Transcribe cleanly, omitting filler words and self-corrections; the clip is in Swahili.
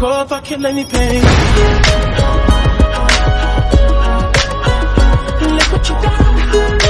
up, I kill any pain. Look what you got.